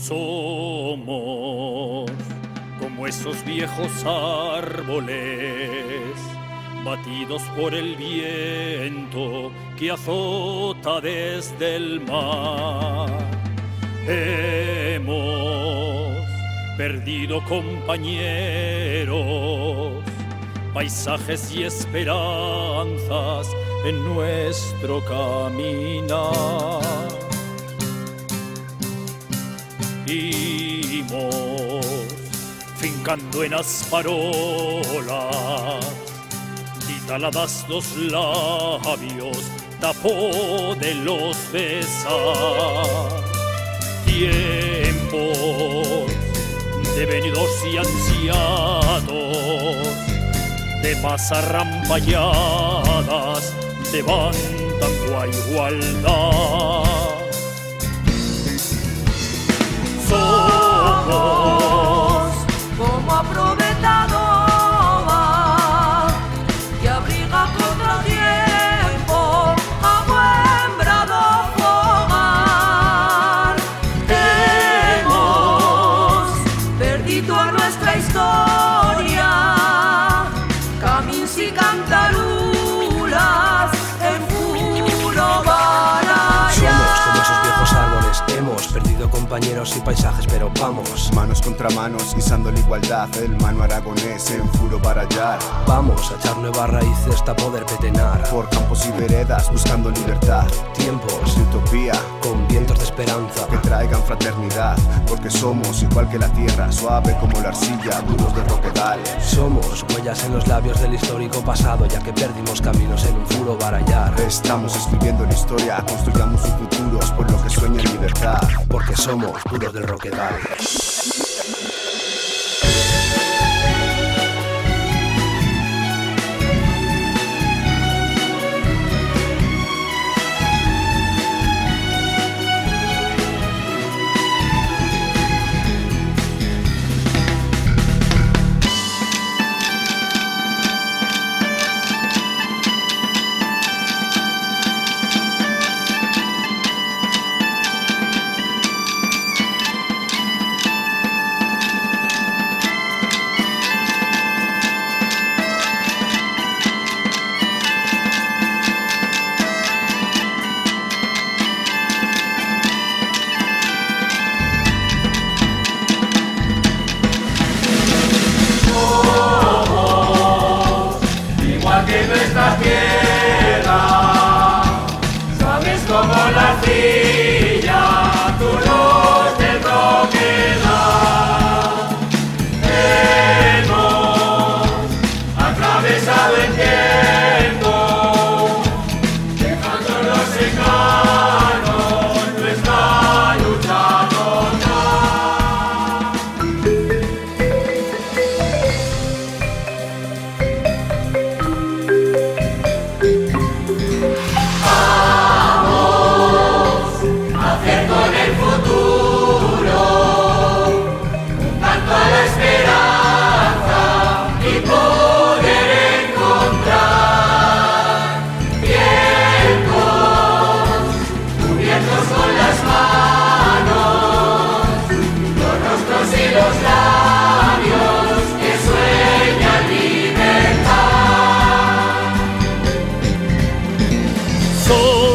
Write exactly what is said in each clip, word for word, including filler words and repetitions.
Somos como esos viejos árboles, batidos por el viento que azota desde el mar. Hemos perdido compañeros, paisajes y esperanzas en nuestro caminar. Imos fincando en asparolas y taladas los labios, tapó de los besar. Tiempos devenidos y ansiados, de masas rampalladas, levantando a igualdad. Somos como aprovechadora que abriga contra tiempo a buen brado fogar. Hemos perdido a nuestra historia, camins y cantarulas en puro barallar. Somos como esos viejos árboles, hemos perdido compañeros y paisajes, pero vamos. Manos contra manos, guisando la igualdad, el mano aragonés en furo barallar. Vamos a echar nuevas raíces para poder petenar por campos y veredas, buscando libertad. Tiempos de utopía, con vientos de esperanza que traigan fraternidad, porque somos igual que la tierra, suave como la arcilla, duros de roquedal. Somos huellas en los labios del histórico pasado, ya que perdimos caminos en un furo barallar. Estamos escribiendo la historia, construyamos un futuro por lo que sueña en libertad, porque somos puros del roquedal.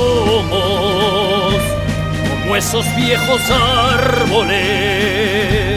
Somos como esos viejos árboles,